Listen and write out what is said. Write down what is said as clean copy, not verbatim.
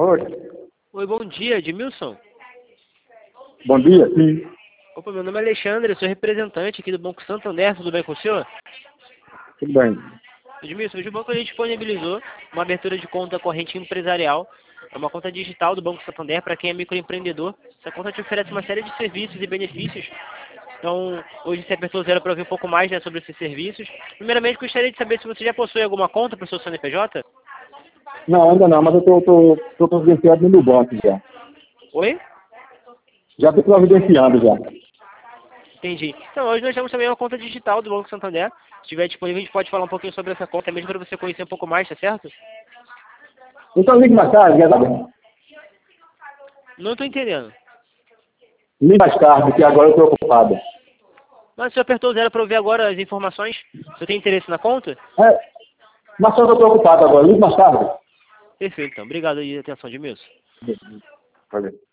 Oi. Oi, bom dia, Edmilson. Bom dia, sim. Opa, meu nome é Alexandre, eu sou representante aqui do Banco Santander, tudo bem com o senhor? Tudo bem. Edmilson, hoje o banco ele disponibilizou uma abertura de conta corrente empresarial, é uma conta digital do Banco Santander para quem é microempreendedor. Essa conta te oferece uma série de serviços e benefícios. Então, hoje você apertou zero para ouvir um pouco mais, né, sobre esses serviços. Primeiramente, gostaria de saber se você já possui alguma conta para o seu CNPJ? Não, ainda não, mas eu tô providenciado no meu banco já. Oi? Já estou providenciando já. Entendi. Então, hoje nós temos também uma conta digital do Banco Santander. Se estiver disponível, a gente pode falar um pouquinho sobre essa conta, mesmo para você conhecer um pouco mais, tá certo? Então ligue mais tarde, já tá bom. Não estou entendendo. Ligue mais tarde, que agora eu estou ocupado. Mas você apertou zero para ouvir agora as informações? Você tem interesse na conta? Mas só que eu estou ocupado agora, ligue mais tarde. Perfeito, então. Obrigado aí pela atenção, Edmilson. Valeu.